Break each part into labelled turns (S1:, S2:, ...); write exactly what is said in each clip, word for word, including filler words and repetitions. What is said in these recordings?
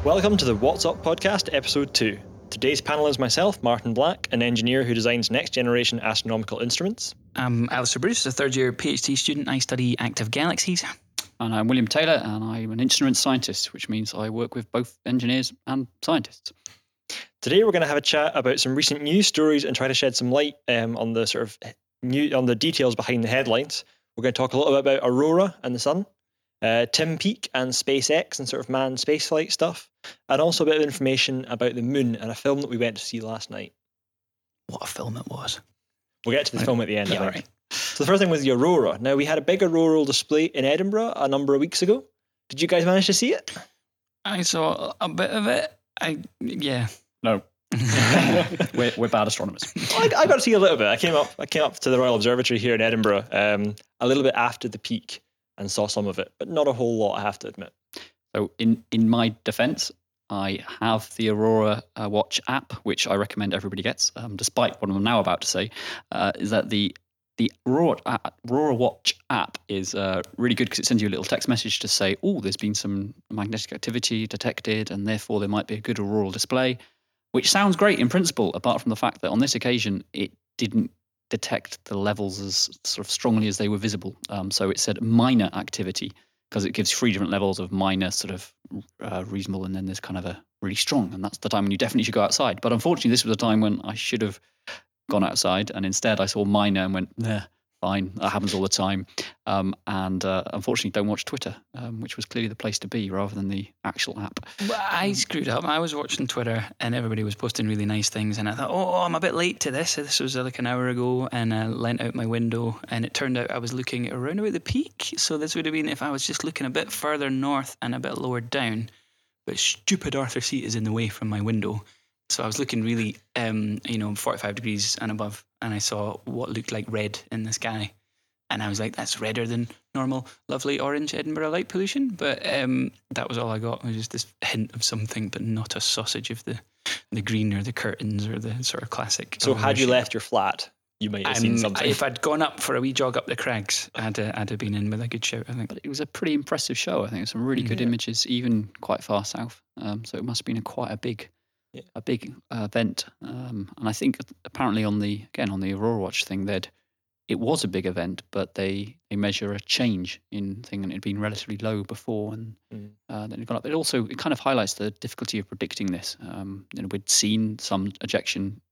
S1: Welcome to the What's Up podcast, episode two. Today's panel is myself, Martin Black, an engineer who designs next-generation astronomical instruments.
S2: I'm Alistair Bruce, a third-year PhD student. I study active galaxies.
S3: And I'm William Taylor, and I'm an instrument scientist, which means I work with both engineers and scientists.
S1: Today we're going to have a chat about some recent news stories and try to shed some light um, on the sort of new on the details behind the headlines. We're going to talk a little bit about Aurora and the Sun, uh, Tim Peake and SpaceX and sort of manned spaceflight stuff, and also a bit of information about the Moon and a film that we went to see last night.
S2: What a film it was.
S1: We'll get to the
S2: Right.
S1: film at the end,
S2: Yeah,
S1: I think.
S2: right.
S1: So the first thing was the Aurora. Now, we had a big auroral display in Edinburgh a number of weeks ago. Did you guys manage to see it?
S2: I saw a bit of it. I yeah.
S3: No, we're, we're bad astronomers.
S1: I, I got to see a little bit. I came up I came up to the Royal Observatory here in Edinburgh um, a little bit after the peak and saw some of it, but not a whole lot, I have to admit.
S3: So in, in my defense, I have the Aurora uh, Watch app, which I recommend everybody gets, um, despite what I'm now about to say, uh, is that the the Aurora, uh, Aurora Watch app is uh, really good because it sends you a little text message to say, oh, there's been some magnetic activity detected, and therefore there might be a good auroral display, which sounds great in principle, apart from the fact that on this occasion, it didn't detect the levels as sort of strongly as they were visible. Um, so it said minor activity, because it gives three different levels of minor, sort of uh, reasonable, and then there's kind of a really strong, and that's the time when you definitely should go outside. But unfortunately, this was a time when I should have gone outside, and instead I saw minor and went, nah, fine, that happens all the time. Um, and uh, unfortunately, don't watch Twitter, um, which was clearly the place to be rather than the actual app.
S2: But I screwed up. I was watching Twitter and everybody was posting really nice things, and I thought, oh, I'm a bit late to this. This was uh, like an hour ago, and I leant out my window, and it turned out I was looking around about the peak. So this would have been if I was just looking a bit further north and a bit lower down. But stupid Arthur Seat is in the way from my window. So I was looking really, um, you know, forty-five degrees and above, and I saw what looked like red in the sky. And I was like, that's redder than normal, lovely orange Edinburgh light pollution. But um, that was all I got, was just this hint of something, but not a sausage of the, the green or the curtains or the sort of classic.
S1: So had you
S2: shape.
S1: left your flat, you might have seen
S2: Um,
S1: something.
S2: If I'd gone up for a wee jog up the crags, I'd, uh, I'd have been in with a good shout, I think.
S3: But it was a pretty impressive show. I think some really good
S1: Yeah.
S3: images, even quite far south. Um, so it must have been a quite a big,
S1: Yeah.
S3: a big uh, event. Um, and I think apparently on the again on the Aurora Watch thing, they'd it was a big event, but they, they measure a change in thing, and it had been relatively low before, and
S1: Mm.
S3: uh, then it got up. It also it kind of highlights the difficulty of predicting this. Um, you know, we'd seen some ejection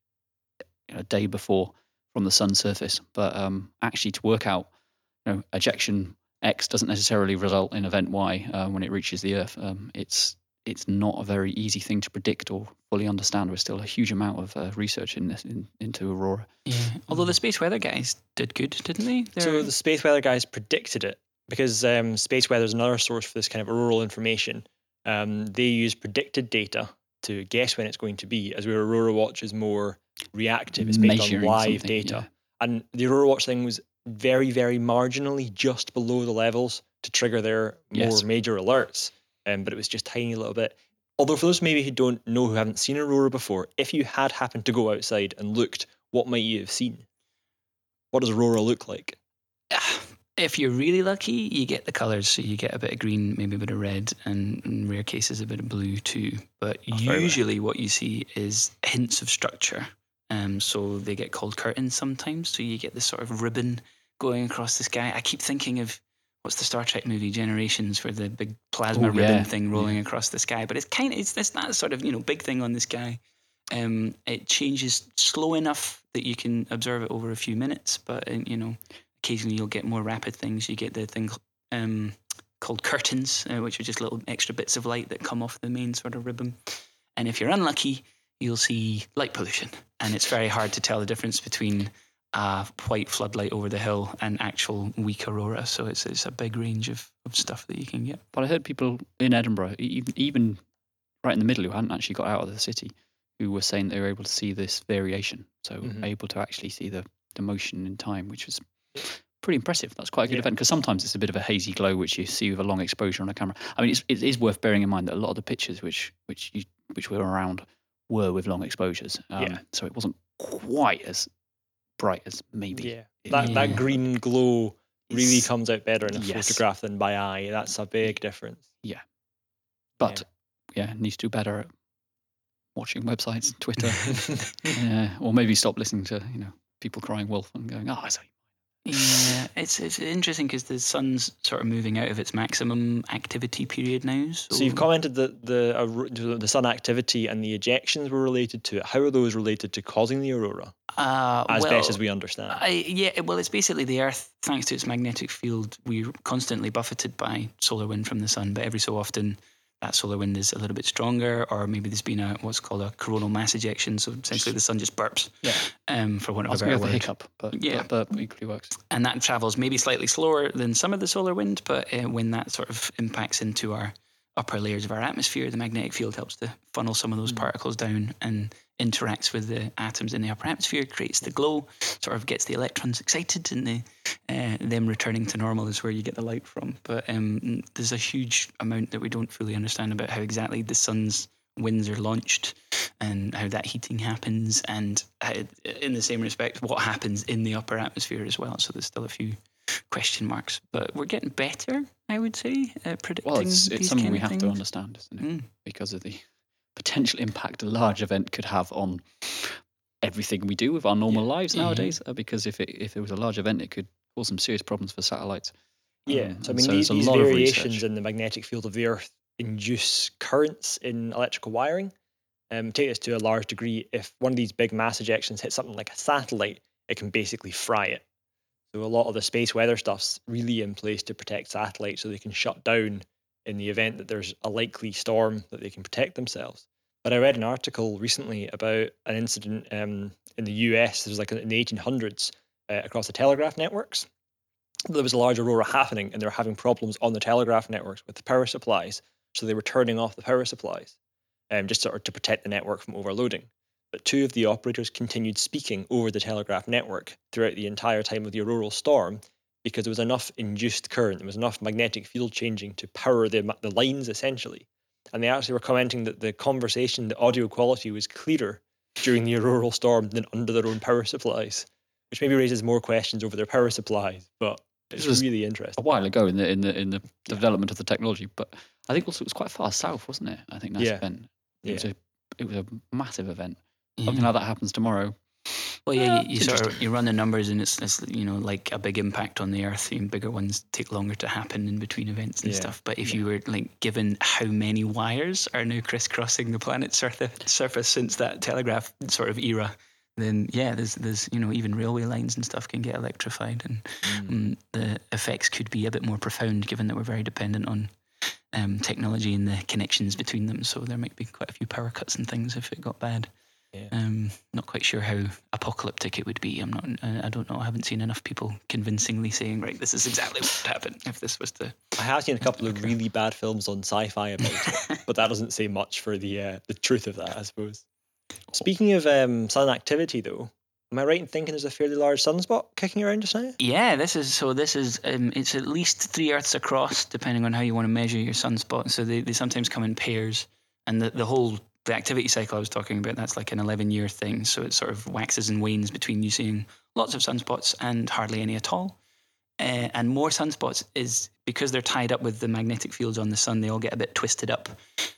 S3: a day before from the sun's surface, but um, actually to work out, you know, ejection X doesn't necessarily result in event Y uh, when it reaches the Earth. Um, it's it's not a very easy thing to predict or fully understand. There's still a huge amount of uh, research in this in, into Aurora.
S2: Yeah. Although the space weather guys did good, didn't they?
S1: So
S2: They're-
S1: the space weather guys predicted it because um, space weather is another source for this kind of auroral information. Um, they use predicted data to guess when it's going to be, as where Aurora Watch is more reactive. It's based on
S3: Measuring
S1: live
S3: something,
S1: data.
S3: yeah.
S1: And the Aurora Watch thing was very, very marginally just below the levels to trigger their more
S3: Yes.
S1: major alerts. Um, but it was just tiny little bit. Although for those maybe who don't know, who haven't seen Aurora before, if you had happened to go outside and looked, what might you have seen? What does Aurora look like?
S2: If you're really lucky, you get the colours. So you get a bit of green, maybe a bit of red, and in rare cases a bit of blue too. But
S1: Oh, very rare.
S2: usually what you see is hints of structure. Um, so they get called curtains sometimes. So you get this sort of ribbon going across the sky. I keep thinking of, what's the Star Trek movie Generations, where the big plasma
S3: Oh,
S2: ribbon
S3: yeah.
S2: thing rolling across the sky? But it's kind of, it's, it's that sort of, you know, big thing on the sky. Um, it changes slow enough that you can observe it over a few minutes, but uh, you know, occasionally you'll get more rapid things. You get the thing um, called curtains, uh, which are just little extra bits of light that come off the main sort of ribbon. And if you're unlucky, you'll see light pollution, and it's very hard to tell the difference between a white floodlight over the hill and actual weak aurora. So it's it's a big range of, of stuff that you can get.
S3: But I heard people in Edinburgh, e- even even right in the middle, who hadn't actually got out of the city, who were saying they were able to see this variation. So
S1: Mhm.
S3: able to actually see the, the motion in time, which was pretty impressive. That's quite a good
S1: Yeah.
S3: event, because sometimes it's a bit of a hazy glow which you see with a long exposure on a camera. I mean, it's, it is worth bearing in mind that a lot of the pictures which which you, which were around were with long exposures. Um,
S1: Yeah.
S3: So it wasn't quite as bright as maybe.
S1: Yeah, that
S2: Yeah.
S1: that green glow really
S3: It's-
S1: comes out better in a
S3: yes.
S1: photograph than by eye. That's a big difference.
S3: But
S1: Yeah.
S3: yeah, needs to do better at watching websites, Twitter, yeah, or maybe stop listening to you know people crying wolf and going, oh, I saw you.
S2: Yeah, it's it's interesting because the sun's sort of moving out of its maximum activity period now. So,
S1: So you've commented that the uh, the sun activity and the ejections were related to it. How are those related to causing the aurora,
S2: uh,
S1: as
S2: well,
S1: best as we understand?
S2: I, yeah, well, it's basically the Earth, thanks to its magnetic field, we're constantly buffeted by solar wind from the sun, but every so often that solar wind is a little bit stronger, or maybe there's been a what's called a coronal mass ejection, so essentially the sun just burps,
S3: Yeah.
S2: um, for want
S3: I
S2: of
S3: was
S2: a
S3: going
S2: better
S3: to
S2: word.
S3: the hiccup, but
S2: Yeah.
S3: but, but equally works.
S2: And that travels maybe slightly slower than some of the solar wind, but uh, when that sort of impacts into our upper layers of our atmosphere, the magnetic field helps to funnel some of those
S1: Mm.
S2: particles down and interacts with the atoms in the upper atmosphere, creates the glow, sort of gets the electrons excited, and the, uh, them returning to normal is where you get the light from. But um, there's a huge amount that we don't fully understand about how exactly the sun's winds are launched and how that heating happens, and how, in the same respect, what happens in the upper atmosphere as well. So there's still a few question marks, but we're getting better, I would say, at predicting
S3: Well, it's it's
S2: these
S3: something
S2: kind
S3: we
S2: of
S3: have
S2: things.
S3: to understand, isn't it?
S2: Mm.
S3: Because of the potential impact a large event could have on everything we do with our normal lives
S2: Yeah.
S3: nowadays. Uh, because if it if it was a large event, it could cause some serious problems for satellites.
S1: Yeah,
S3: Um,
S1: so I
S3: and
S1: mean,
S3: so
S1: these,
S3: there's a
S1: these
S3: lot of
S1: variations
S3: research.
S1: in the magnetic field of the Earth induce currents in electrical wiring. Um, take this to a large degree. If one of these big mass ejections hits something like a satellite, it can basically fry it. So a lot of the space weather stuff's really in place to protect satellites, so they can shut down in the event that there's a likely storm, that they can protect themselves. But I read an article recently about an incident um, in the U S. There was like in the eighteen hundreds uh, across the telegraph networks. There was a large aurora happening, and they were having problems on the telegraph networks with the power supplies. So they were turning off the power supplies, um, just sort of to protect the network from overloading. But two of the operators continued speaking over the telegraph network throughout the entire time of the auroral storm, because there was enough induced current, there was enough magnetic field changing to power the, the lines essentially. And they actually were commenting that the conversation, the audio quality was clearer during the auroral storm than under their own power supplies, which maybe raises more questions over their power supplies, but it's
S3: This was
S1: really
S3: a
S1: interesting.
S3: while ago in the in the in the development of the technology, but I think also it was quite far south, wasn't it? I think that
S1: Yeah.
S3: event. It
S1: Yeah.
S3: was a it was a massive event.
S2: Yeah.
S3: Something like that happens tomorrow.
S2: Well, yeah,
S3: Uh,
S2: you, you
S3: it's
S2: sort of
S3: interesting.
S2: you run the numbers, and it's, it's you know like a big impact on the Earth. And bigger ones take longer to happen in between events and
S1: Yeah,
S2: stuff. But if
S1: yeah.
S2: you were like given how many wires are now crisscrossing the planet's surface, surface since that telegraph sort of era, then yeah, there's there's you know even railway lines and stuff can get electrified, and
S1: Mm.
S2: um, the effects could be a bit more profound, given that we're very dependent on um, technology and the connections between them. So there might be quite a few power cuts and things if it got bad.
S1: Yeah.
S2: Um, not quite sure how apocalyptic it would be. I'm not. I I don't know. I haven't seen enough people convincingly saying, right, this is exactly what would happen if this was to.
S1: I have seen a couple of really bad films on sci-fi about it, but that doesn't say much for the uh, the truth of that, I suppose. Speaking of um, sun activity, though, am I right in thinking there's a fairly large sunspot kicking around just now?
S2: Yeah, this is so. This is um, it's at least three Earths across, depending on how you want to measure your sunspot. So they, they sometimes come in pairs, and the the whole the activity cycle I was talking about, that's like an eleven year thing. So it sort of waxes and wanes between you seeing lots of sunspots and hardly any at all. Uh, and more sunspots is because they're tied up with the magnetic fields on the sun. They all get a bit twisted up.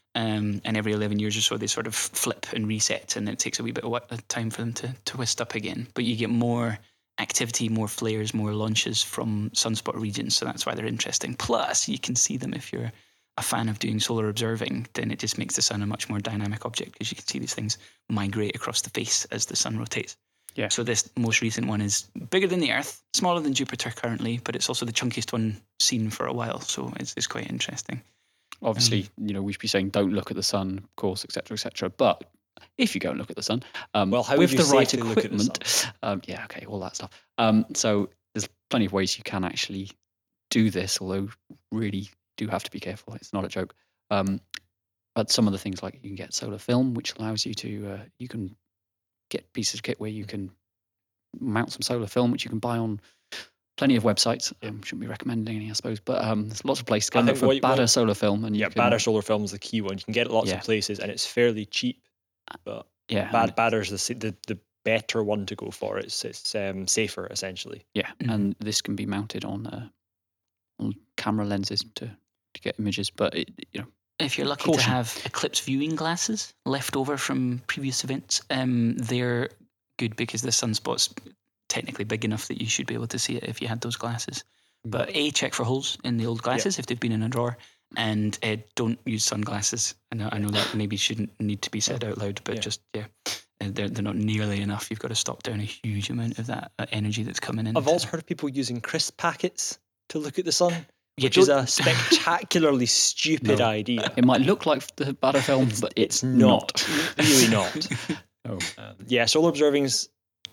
S2: Um, and every eleven years or so, they sort of flip and reset, and it takes a wee bit of time for them to, to twist up again. But you get more activity, more flares, more launches from sunspot regions, so that's why they're interesting. Plus, you can see them if you're a fan of doing solar observing. Then it just makes the sun a much more dynamic object, because you can see these things migrate across the face as the sun rotates.
S3: Yeah.
S2: So this most recent one is bigger than the Earth, smaller than Jupiter currently, but it's also the chunkiest one seen for a while, so it's, it's quite interesting.
S3: Obviously, you know, we should be saying don't look at the sun, of course, et cetera, et cetera. But if you go and look at the sun, um,
S1: Well, how
S3: with
S1: would you
S3: the right
S1: safely look at the
S3: equipment, um, yeah, okay, all that stuff. Um, so there's plenty of ways you can actually do this, although really do have to be careful. It's not a joke. Um, but some of the things, like you can get solar film, which allows you to uh, you can get pieces of kit where you can mount some solar film, which you can buy on plenty of websites. I um, shouldn't be recommending any, I suppose, but um, there's lots of places to go
S1: I
S3: and look
S1: think
S3: for
S1: what-
S3: Bader
S1: what-
S3: solar film, and you
S1: Yeah,
S3: can,
S1: Bader solar film is the key one. You can get it lots
S3: Yeah.
S1: of places, and it's fairly cheap. But
S3: yeah,
S1: Bad
S3: and-
S1: Bader's the, sa- the the better one to go for. It's it's um, safer essentially.
S3: yeah,
S2: Mhm.
S3: and this can be mounted on uh, on camera lenses to to get images, but it, you know,
S2: If you're lucky
S3: Caution.
S2: to have Eclipse viewing glasses left over from previous events, um, they're good because the sunspot's technically big enough that you should be able to see it if you had those glasses. But A, check for holes in the old glasses if they've been in a drawer, and uh, don't use sunglasses. I know, I know that maybe shouldn't need to be said out loud, but
S1: Yeah.
S2: just, yeah, uh, they're, they're not nearly enough. You've got to stop down a huge amount of that uh, energy that's coming in.
S1: I've also heard of people using crisp packets to look at the sun,
S2: Yeah,
S1: which is
S2: don't-
S1: a spectacularly stupid
S3: No.
S1: idea.
S3: It might look like the Batter film, but it's,
S1: It's not. Really not.
S3: Oh.
S1: Um, yeah, solar observing is,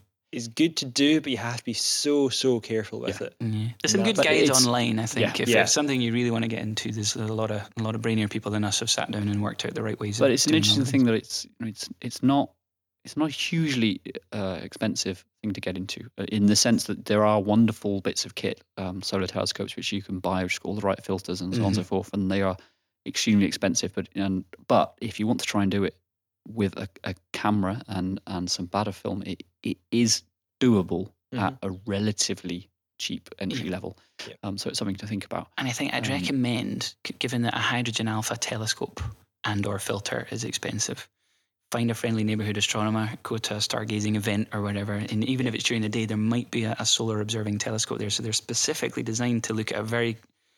S1: is good to do, but you have to be so, so careful with it.
S2: Yeah. There's some
S1: No,
S2: good
S3: but
S2: guides
S3: it's-
S2: online, I think.
S3: yeah.
S2: if
S1: Yeah.
S2: it's something you really want to get into, there's a lot of a lot of brainier people than us have sat down and worked out the right ways.
S3: But
S2: of
S3: it's an
S2: doing
S3: interesting
S2: all
S3: thing that it's you know, it's it's not it's not a hugely uh, expensive thing to get into, uh, in the sense that there are wonderful bits of kit, um, solar telescopes which you can buy, which got all the right filters and so on and so forth, and they are extremely expensive. But and but if you want to try and do it with a, a camera and and some Batter film, it it is doable at a relatively cheap entry level.
S1: Yeah.
S3: Um, so it's something to think about.
S2: And I think I'd
S3: Um,
S2: recommend, c- given that a hydrogen alpha telescope and or filter is expensive, find a friendly neighborhood astronomer, go to a stargazing event or whatever, and even if it's during the day, there might be a, a solar observing telescope there. So they're specifically designed to look at a very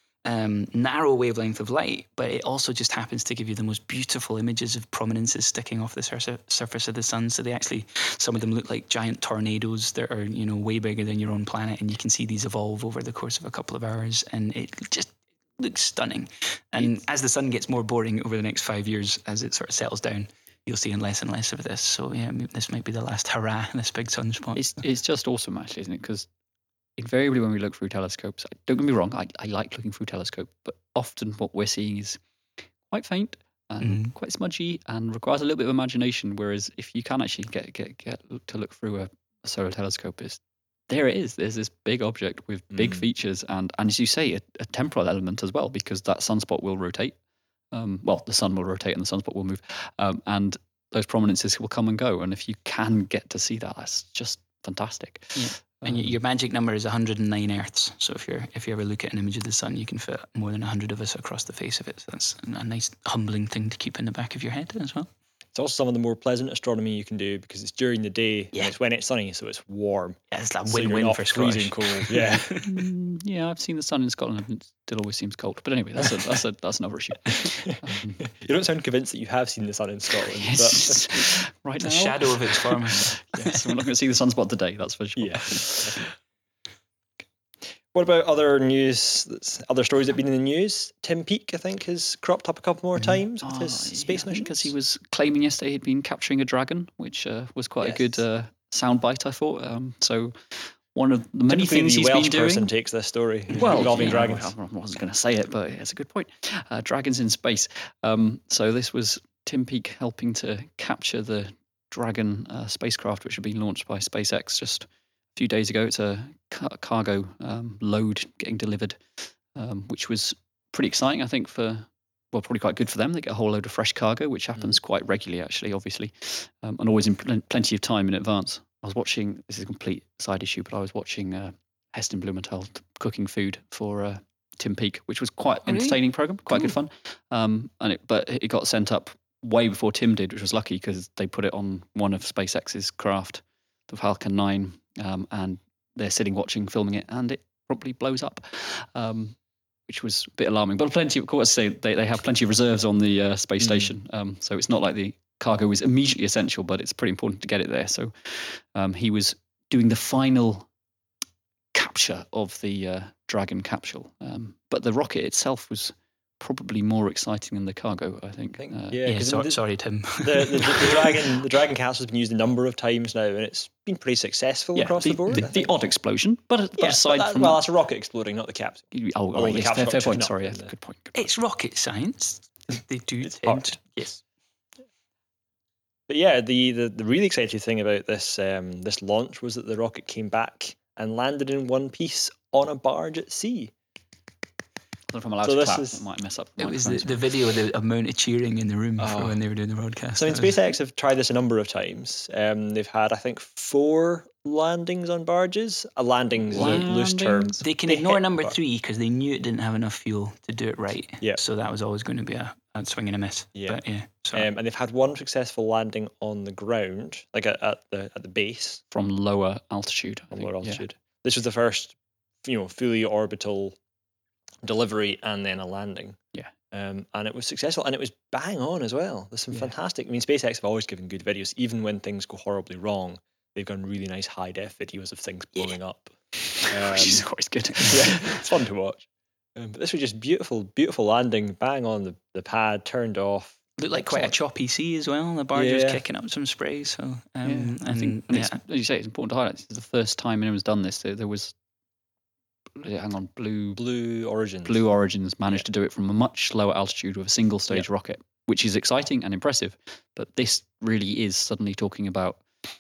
S2: um, narrow wavelength of light, but it also just happens to give you the most beautiful images of prominences sticking off the sur- surface of the sun. So they actually, some of them look like giant tornadoes that are, you know, way bigger than your own planet, and you can see these evolve over the course of a couple of hours, and it just looks stunning. And as the sun gets more boring over the next five years, as it sort of settles down, you'll see less and less of this. So yeah, maybe this might be the last hurrah, this big sunspot.
S3: It's it's just awesome, actually, isn't it? Because invariably when we look through telescopes, don't get me wrong, I, I like looking through telescope, but often what we're seeing is quite faint and
S2: Mhm.
S3: quite smudgy and requires a little bit of imagination. Whereas if you can actually get get get to look through a, a solar telescope, is there it is. There's this big object with big
S1: Mm.
S3: features and, and as you say, a, a temporal element as well, because that sunspot will rotate. Um, well, the sun will rotate and the sunspot will move, um, and those prominences will come and go. And if you can get to see that, that's just fantastic.
S2: Yeah. And y-
S3: Um,
S2: your magic number is one hundred nine Earths. So if you're if you ever look at an image of the sun, you can fit more than one hundred of us across the face of it. So that's a nice humbling thing to keep in the back of your head as well.
S1: It's also some of the more pleasant astronomy you can do because it's during the day
S2: Yeah.
S1: and it's when it's sunny, so it's warm.
S2: Yeah, it's that
S1: So you're
S2: win-win
S1: not
S2: for
S1: freezing
S2: Scottish.
S1: cold. Yeah.
S3: Mm, yeah, I've seen the sun in Scotland and it still always seems cold. But anyway, that's a, that's a, that's another issue. Um,
S1: You don't sound convinced that you have seen the sun in Scotland.
S3: yes, right
S2: The
S3: now.
S2: shadow of its former.
S3: Yes, we're not going to see the sunspot today. That's for
S1: But
S3: sure.
S1: yeah. What about other news? That's, other stories that have been in the news? Tim Peake, I think, has cropped up a couple more times with
S3: Oh,
S1: his space
S3: yeah,
S1: missions.
S3: because he was claiming yesterday he'd been capturing a dragon, which uh, was quite a good
S1: Yes.
S3: uh, soundbite, I thought. Um, so one of the many
S1: Typically
S3: things
S1: the
S3: he's
S1: Welsh
S3: been doing.
S1: person takes this story
S3: Well,
S1: involving
S3: yeah,
S1: dragons.
S3: I wasn't going to say it, but it's a good point. Uh, dragons in space. Um, so this was Tim Peake helping to capture the Dragon uh, spacecraft, which had been launched by SpaceX just a few days ago. It's a ca- cargo um, load getting delivered, um, which was pretty exciting, I think, for well, probably quite good for them. They get a whole load of fresh cargo, which happens quite regularly, actually, obviously, um, and always in pl- plenty of time in advance. I was watching, this is a complete side issue, but I was watching uh, Heston Blumenthal t- cooking food for uh, Tim Peake, which was quite an
S2: Really?
S3: entertaining program, quite good fun. Um, and it, but it got sent up way before Tim did, which was lucky because they put it on one of SpaceX's craft, the Falcon nine, um, and they're sitting watching, filming it, and it probably blows up. Um, which was a bit alarming. But plenty, of course, they, they, they have plenty of reserves on the uh, space station. Um, so it's not like the cargo is immediately essential, but it's pretty important to get it there. So um, he was doing the final capture of the uh, Dragon capsule. Um, but the rocket itself was probably more exciting than the cargo, I think.
S1: I think,
S3: Uh,
S1: yeah,
S2: Yeah,
S1: 'cause
S2: so,
S1: the,
S2: sorry, Tim.
S1: the, the, the dragon the dragon capsule has been used a number of times now, and it's been pretty successful
S3: yeah,
S1: across
S3: the,
S1: the board.
S3: The,
S1: I
S3: the
S1: think.
S3: odd explosion, but, but
S1: Yeah, but
S3: aside
S1: that-
S3: from
S1: well,
S3: that,
S1: that's a rocket exploding, not the capsule.
S3: oh,
S1: oh,
S3: right,
S1: the
S3: yes,
S1: capsule
S3: fair, fair
S1: should
S3: point.
S1: not
S3: Sorry,
S1: be
S3: yeah,
S1: in there.
S3: good point. Good point.
S2: It's rocket science. They do
S1: It's
S2: tend
S1: hard.
S2: to- yes.
S1: But yeah, the, the, the really exciting thing about this um, this launch was that the rocket came back and landed in one piece on a barge at sea.
S3: I don't know if I'm allowed
S1: So
S3: to
S1: this
S3: clap.
S1: is-
S3: It might mess up the
S2: It was the,
S3: microphones.
S2: the video, the amount of cheering in the room for
S3: Oh.
S2: when they were doing the broadcast.
S1: So I mean,
S2: That was-
S1: SpaceX have tried this a number of times. Um, they've had, I think, four landings on barges. A landing is a loose term.
S3: Landings?
S2: They can
S1: They
S2: ignore
S1: hit
S2: number
S1: bar-
S2: three because they knew it didn't have enough fuel to do it right.
S1: Yeah.
S2: So that was always going to be a, a a swing and a miss.
S1: Yeah.
S2: But yeah. So
S1: Um, and they've had one successful landing on the ground, like at, at the at the base
S3: From lower altitude. I
S1: from
S3: think,
S1: lower
S3: yeah.
S1: altitude. This was the first, you know, fully orbital delivery and then a landing.
S3: Yeah.
S1: Um, and it was successful, and it was bang on as well. There's some
S3: Yeah.
S1: fantastic. I mean, SpaceX have always given good videos, even when things go horribly wrong. They've done really nice high def videos of things blowing up. Um,
S3: Which is always good.
S1: yeah, it's fun to watch. Um, but this was just beautiful, beautiful landing, bang on the, the pad, turned off.
S2: looked like quite a
S1: Excellent.
S2: choppy sea as well. The barge was
S1: Yeah.
S2: kicking up some spray. So um,
S3: Yeah,
S2: and,
S3: I think, and
S2: yeah,
S3: it's, as you say, it's important to highlight. This is the first time anyone's done this. There, there was, hang on, Blue
S1: Blue Origins.
S3: Blue Origins managed
S1: Yeah.
S3: to do it from a much lower altitude with a single stage rocket, which is exciting and impressive. But this really is suddenly talking about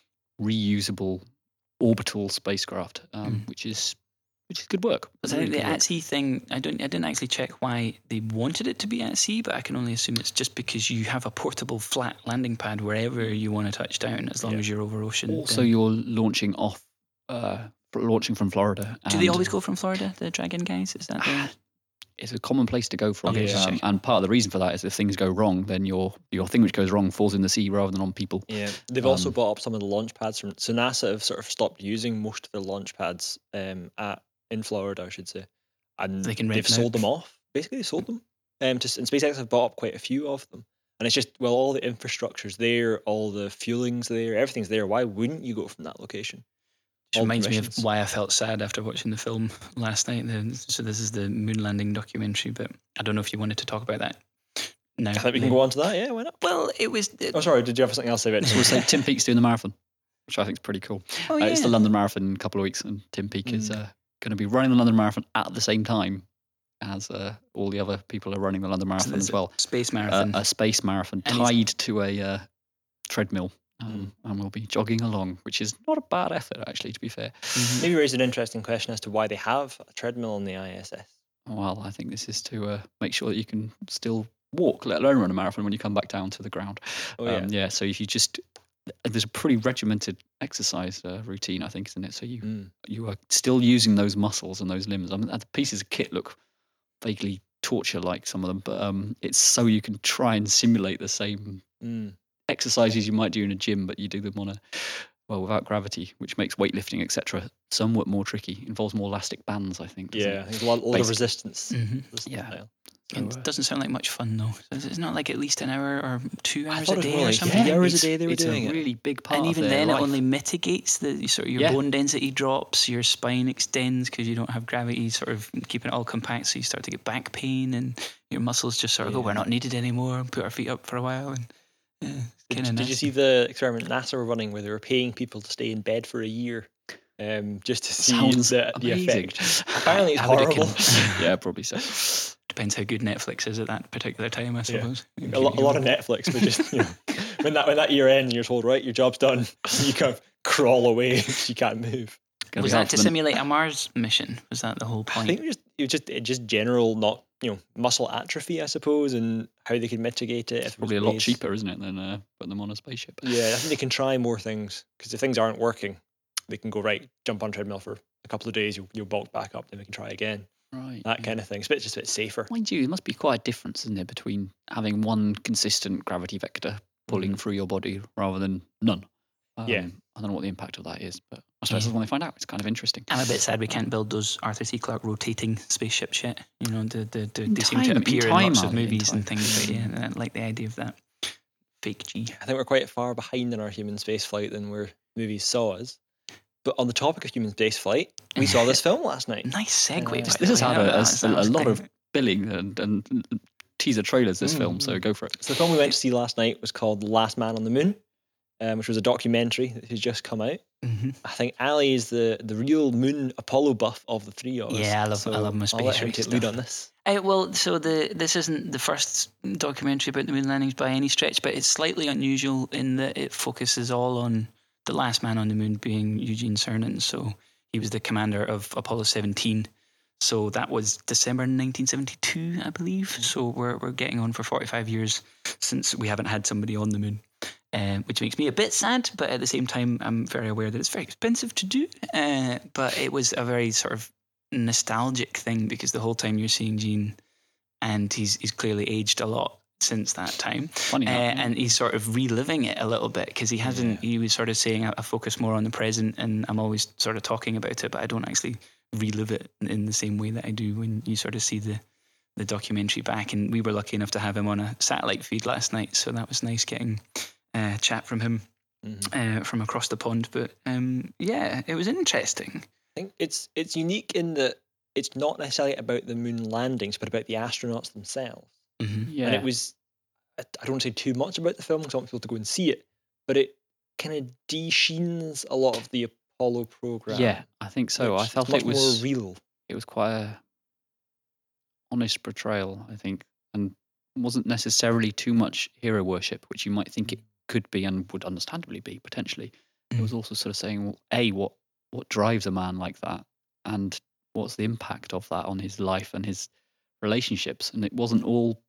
S3: reusable orbital spacecraft, um,
S2: Mm.
S3: which is which is good work.
S2: But I
S3: Really
S2: think the
S3: good work.
S2: at sea thing, I don't, I didn't actually check why they wanted it to be at sea, but I can only assume it's just because you have a portable flat landing pad wherever you want to touch down, as long
S1: Yeah.
S2: as you're over ocean.
S3: Also,
S2: then-
S3: you're launching off, uh, launching from Florida.
S2: do they
S3: and-
S2: always go from Florida, the Dragon guys? Is that the...
S3: It's a common place to go from,
S2: Okay, just
S3: um,
S2: checking.
S3: and part of the reason for that is if things go wrong, then your your thing which goes wrong falls in the sea rather than on people.
S1: Yeah, they've also
S3: Um,
S1: bought up some of the launch pads from. So NASA have sort of stopped using most of their launch pads um, at in Florida, I should say, and
S2: They can rent
S1: they've
S2: them
S1: sold
S2: out.
S1: them off. Basically, they sold them. Um, to, and SpaceX have bought up quite a few of them, and it's just well, all the infrastructure's there, all the fueling's there, everything's there. Why wouldn't you go from that location?
S2: Which
S1: all
S2: reminds me of
S1: permissions.
S2: why I felt sad after watching the film last night. The- So this is the moon landing documentary, but I don't know if you wanted to talk about that now.
S1: I think we can go on to that. Yeah, why not?
S2: Well, it was...
S1: Oh, sorry. Did you have something else to say about
S3: So we'll
S1: it?
S3: say Tim Peake's doing the marathon, which I think is pretty cool.
S2: oh,
S3: Uh,
S2: yeah.
S3: It's the London Marathon in a couple of weeks, and Tim Peake is uh, going to be running the London Marathon at the same time as uh, all the other people are running the London
S2: So
S3: Marathon
S2: there's
S3: as
S2: a
S3: well.
S2: Space
S3: Uh,
S2: marathon.
S3: a space marathon
S2: And he's-
S3: tied to a uh, treadmill, um, and we'll be jogging along, which is not a bad effort, actually, to be fair.
S2: Mhm.
S1: Maybe raised an interesting question as to why they have a treadmill on the I S S.
S3: Well, I think this is to uh, make sure that you can still walk, let alone run a marathon when you come back down to the ground.
S1: Oh yeah.
S3: Um, yeah, so if you just there's a pretty regimented exercise uh, routine, I think, isn't it? So you
S1: Mm.
S3: you are still using those muscles and those limbs. I mean, the pieces of kit look vaguely torture-like, some of them, but um, it's so you can try and simulate the same
S1: Mm.
S3: exercises you might do in a gym, but you do them on a well without gravity, which makes weightlifting, et cetera, somewhat more tricky. Involves more elastic bands, I think. doesn't
S1: Yeah,
S3: it?
S1: there's a lot, lot of
S3: Basically.
S1: resistance.
S2: Mhm.
S1: resistance
S3: Yeah.
S1: style.
S2: It
S3: So, uh,
S2: doesn't sound like much fun though. It's it's not like at least an hour or two
S1: I
S2: hours
S1: thought
S2: a
S1: it was
S2: day
S1: more
S2: or
S1: like
S2: something.
S1: three hours a
S3: it's,
S1: day they were
S3: it's
S1: doing
S3: a
S1: it.
S3: really big part
S2: And
S3: of
S2: even
S3: their
S2: then,
S3: life.
S2: it only mitigates the sort of your
S3: Yeah.
S2: bone density drops, your spine extends because you don't have gravity, sort of keeping it all compact. So you start to get back pain, and your muscles just sort of go,
S1: Yeah.
S2: "We're not needed anymore." Put our feet up for a while, and yeah,
S1: Did,
S2: kind of.
S1: did you see the experiment NASA were running where they were paying people to stay in bed for a year um, just to see
S3: Sounds
S1: the, the
S3: amazing.
S1: effect? Apparently, it's
S2: I would
S1: horrible.
S2: reckon-
S3: Yeah, probably so.
S2: Depends how good Netflix is at that particular time, I
S1: Yeah.
S2: suppose.
S1: a, lot, a lot of Netflix, but just you know, when that when that year ends, you're told, right, your job's done. You kind of crawl away. You can't move.
S3: Gonna
S2: Was
S3: be hard
S2: that
S3: for
S2: to
S3: them.
S2: simulate a Mars mission? Was that the whole
S1: I
S2: point?
S1: think it was just it was just it just general, not you know, muscle atrophy, I suppose, and how they could mitigate it. If
S3: It's
S1: there was
S3: probably a lot
S1: ways.
S3: cheaper, isn't it, than uh, putting them on a spaceship?
S1: Yeah, I think they can try more things because if things aren't working, they can go right, jump on treadmill for a couple of days, you'll, you'll bulk back up, then we can try again.
S3: Right.
S1: That kind of thing. It's a bit, just a bit safer.
S3: Mind you, there must be quite a difference, isn't there, between having one consistent gravity vector pulling
S1: Mhm.
S3: through your body rather than none. Um,
S1: Yeah.
S3: I don't know what the impact of that is, but I suppose
S2: Yeah.
S3: that's when they find out. It's kind of interesting.
S2: I'm a bit sad we can't build those Arthur C. Clarke rotating spaceships yet. You know, the, the, the,
S3: In
S2: they seem
S3: time-
S2: to
S3: in
S2: appear in,
S3: time,
S2: lots of
S3: Ali, in
S2: movies and
S3: time.
S2: things, but yeah, I like the idea of that. Fake G.
S1: I think we're quite far behind in our human space flight than where movies saw us. But on the topic of human space flight, we saw this film last night.
S2: Nice segue.
S1: Uh,
S2: by
S1: this
S2: the
S3: This has
S2: way.
S3: had
S2: That-
S3: a, a,
S2: that's- that
S3: a
S2: was
S3: lot
S2: kind
S3: of billing and, and teaser trailers, this film, so
S1: Mm.
S3: go for it.
S1: So the film we went to see last night was called The Last Man on the Moon, um, which was a documentary that has just come out.
S2: Mhm.
S1: I think Ali is the, the real moon Apollo buff of the three of us.
S2: Yeah, I love- I
S1: so
S2: love my
S1: I'll let
S2: space
S1: him
S2: race
S1: take lead
S2: stuff.
S1: on this.
S2: Uh, well, so the this isn't the first documentary about the moon landings by any stretch, but it's slightly unusual in that it focuses all on the last man on the moon being Eugene Cernan. So he was the commander of Apollo seventeen. So that was December nineteen seventy-two, I believe. So we're we're getting on for forty-five years since we haven't had somebody on the moon, um, which makes me a bit sad. But at the same time, I'm very aware that it's very expensive to do. Uh, but it was a very sort of nostalgic thing because the whole time you're seeing Gene, and he's he's clearly aged a lot. since that time.
S3: Funny
S2: Uh,
S3: enough,
S2: and he's sort of reliving it a little bit because he hasn't,
S1: Yeah.
S2: he was sort of saying, I, I focus more on the present and I'm always sort of talking about it, but I don't actually relive it in, in the same way that I do when you sort of see the, the documentary back. And we were lucky enough to have him on a satellite feed last night, so that was nice getting a chat from him
S1: Mhm.
S2: uh, from across the pond. But um, yeah, it was interesting.
S1: I think it's it's unique in that it's not necessarily about the moon landings, but about the astronauts themselves.
S2: Mm-hmm.
S3: yeah,
S1: And it was, I I don't want to say too much about the film because I want people to go and see it, but it kind of de-sheens a lot of the Apollo program.
S3: yeah, I think so.
S1: which
S3: I
S1: is
S3: felt
S1: much
S3: it was
S1: more real.
S3: it was quite a honest portrayal, I think, and wasn't necessarily too much hero worship, which you might think it could be and would understandably be potentially. It was also sort of saying, well, a what what drives a man like that, and what's the impact of that on his life and his relationships, and it wasn't all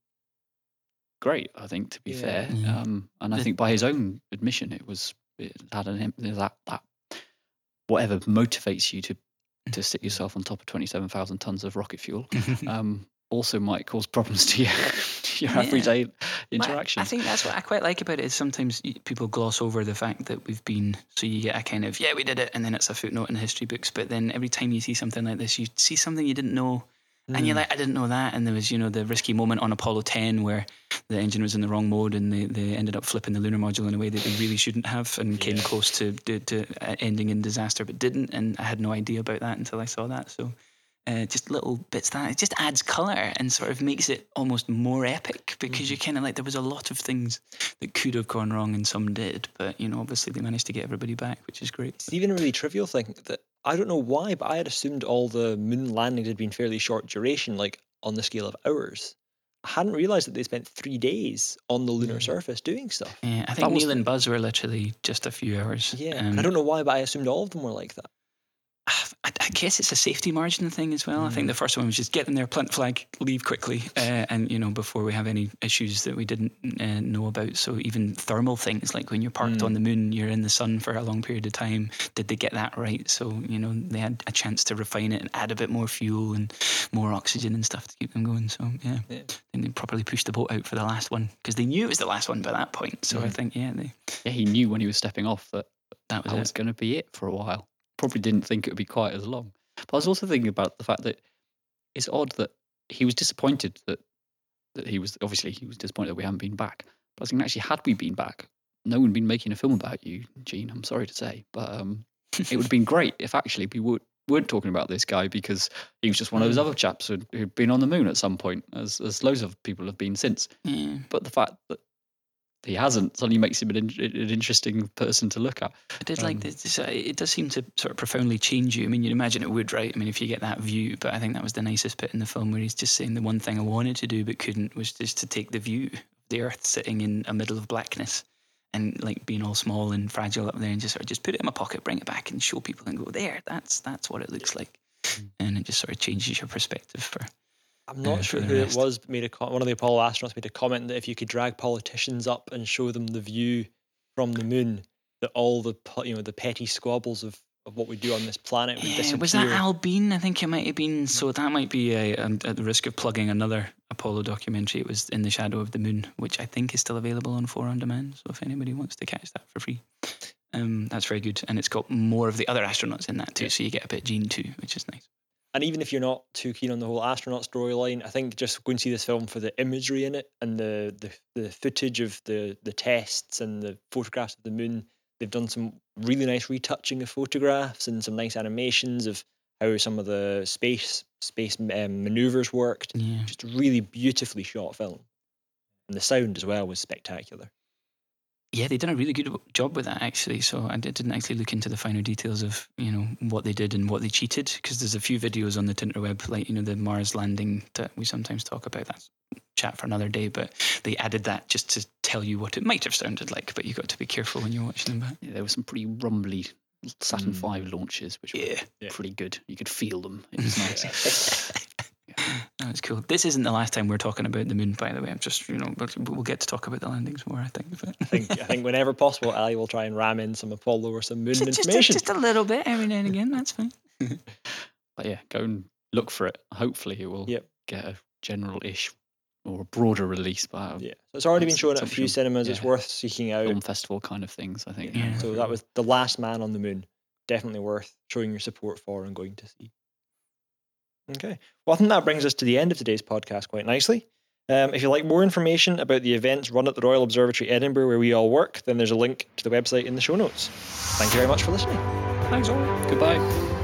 S3: great. I think, to be
S1: Yeah.
S3: fair,
S2: Yeah.
S3: um, and I
S2: The-
S3: think by his own admission, it was it had an im- that that whatever motivates you to to stick yourself on top of twenty-seven thousand tons of rocket fuel um, also might cause problems to your, to your
S2: Yeah.
S3: everyday
S2: Well,
S3: interaction.
S2: I think that's what I quite like about it is sometimes y- people gloss over the fact that we've been, so you get a kind of, yeah, we did it, and then it's a footnote in the history books. But then every time you see something like this, you see something you didn't know, and you're
S1: Mm.
S2: like, I didn't know that. And there was, you know, the risky moment on Apollo ten where the engine was in the wrong mode and they, they ended up flipping the lunar module in a way that they really shouldn't have and came
S1: Yeah.
S2: close to, to, to uh, ending in disaster, but didn't. And I had no idea about that until I saw that. So uh, just little bits that it just adds color and sort of makes it almost more epic because
S1: Mm-hmm.
S2: you kind of like there was a lot of things that could have gone wrong and some did, but you know obviously they managed to get everybody back, which is great.
S1: It's even a really trivial thing that I don't know why, but I had assumed all the moon landings had been fairly short duration, like on the scale of hours. I hadn't realized that they spent three days on the lunar
S3: Yeah.
S1: surface doing stuff.
S2: Yeah, I
S3: That
S2: think
S3: was
S2: Neil
S3: the-
S2: and Buzz were literally just a few hours.
S1: Yeah,
S2: Um,
S1: and I don't know why, but I assumed all of them were like that.
S2: I, I guess it's a safety margin thing as well. I think the first one was just get them there, plant flag, leave quickly, uh, and you know before we have any issues that we didn't uh, know about. So even thermal things like when you're parked
S1: Mm.
S2: on the moon, you're in the sun for a long period of time. Did they get that right? So you know they had a chance to refine it and add a bit more fuel and more oxygen and stuff to keep them going. So yeah,
S1: Yeah.
S2: and they properly pushed the boat out for the last one because they knew it was the last one by that point. So I
S1: Mhm.
S2: think yeah, they,
S3: Yeah, he knew when he was stepping off that
S2: that was
S3: that
S2: it.
S3: was going to be it for a while. Probably didn't think it would be quite as long. But I was also thinking about the fact that it's odd that he was disappointed that that he was obviously he was disappointed that we haven't been back. But I was thinking actually had we been back, no one had been making a film about you, Gene. I'm sorry to say, but um, it would have been great if actually we would weren't talking about this guy because he was just one of those
S1: Mm.
S3: other chaps who'd, who'd been on the moon at some point, as as loads of people have been since.
S2: Yeah.
S3: But the fact that he hasn't suddenly makes him an, in, an interesting person to look at.
S2: I did like
S3: Um,
S2: this. uh, It does seem to sort of profoundly change you. I mean, you'd imagine it would, right? I mean, if you get that view. But I think that was the nicest bit in the film where he's just saying the one thing I wanted to do but couldn't was just to take the view of the Earth sitting in a middle of blackness and like being all small and fragile up there and just sort of just put it in my pocket, bring it back and show people and go, there, that's that's what it looks like. And it just sort of changes your perspective for
S1: I'm not
S2: Uh,
S1: sure
S2: for the
S1: who
S2: rest.
S1: it was, but made a co- one of the Apollo astronauts made a comment that if you could drag politicians up and show them the view from the moon, that all the pu- you know the petty squabbles of, of what we do on this planet would
S2: Yeah,
S1: disappear.
S2: was that Al Bean? I think it might have been. So that might be a, um, at the risk of plugging another Apollo documentary. It was In the Shadow of the Moon, which I think is still available on four on demand. So if anybody wants to catch that for free, um, that's very good. And it's got more of the other astronauts in that too,
S1: Yeah.
S2: so you get a bit Gene too, which is nice.
S1: And even if you're not too keen on the whole astronaut storyline, I think just go and see this film for the imagery in it and the the, the footage of the the tests and the photographs of the moon. They've done some really nice retouching of photographs and some nice animations of how some of the space space um, maneuvers worked.
S2: Yeah.
S1: Just a really beautifully shot film, and the sound as well was spectacular.
S2: Yeah, they've done a really good job with that actually. So I did- didn't actually look into the finer details of you know what they did and what they cheated because there's a few videos on the Tinterweb, like you know the Mars landing that we sometimes talk about. That's chat for another day, but they added that just to tell you what it might have sounded like. But you got to be careful when you're watching them back.
S3: Yeah, there were some pretty rumbly Saturn
S1: Mm.
S3: five launches, which were
S2: Yeah.
S1: Yeah.
S3: pretty good. You could feel them. It was nice.
S2: That was cool. This isn't the last time we're talking about the moon, by the way. I'm just, you know, but we'll get to talk about the landings more, I think. But
S1: I think I think whenever possible, Ali will try and ram in some Apollo or some moon
S2: just, just, a,
S1: information.
S2: just a little bit every now and again. That's fine.
S3: But yeah, go and look for it. Hopefully, it will
S1: Yep.
S3: get a general-ish or a broader release, but
S1: Yeah, so it's already been
S3: It's-
S1: shown
S3: it's
S1: at a few
S3: optional.
S1: cinemas. It's
S3: Yeah.
S1: worth seeking out.
S3: film festival kind of things. I think.
S2: Yeah.
S1: So that was The Last Man on the Moon. Definitely worth showing your support for and going to see. Okay. Well, I think that brings us to the end of today's podcast quite nicely. Um, if you'd like more information about the events run at the Royal Observatory Edinburgh where we all work, then there's a link to the website in the show notes. Thank you very much for listening.
S2: Thanks all.
S3: Goodbye.